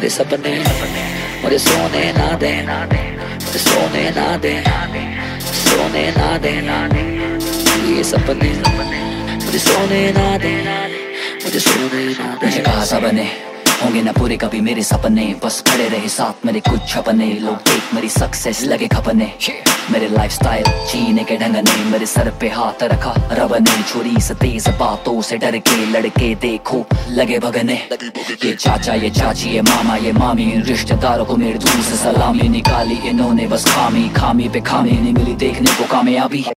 मेरे सपने मुझे सोने ना दे, मुझे सोने ना दे, सोने ना दे, ये सपने मुझे सोने ना दे, मुझे सोने ना दे। मुझे कहा सपने होंगे ना पूरे कभी मेरे सपने, बस खड़े रहे साथ मेरे कुछ छपने। लोग देख मेरी सक्सेस लगे खपने, मेरे लाइफस्टाइल जीने के ढंग ने। मेरे सर पे हाथ रखा रब ने, छुरी से तेज बातों से डर के लड़के देखो लगे भगने। ये चाचा ये चाची ये मामा ये मामी, इन रिश्तेदारों को मेरे दूर से सलामी निकाली इन्होंने बस खामी खामी पे खामी नहीं मिली देखने को कामयाबी।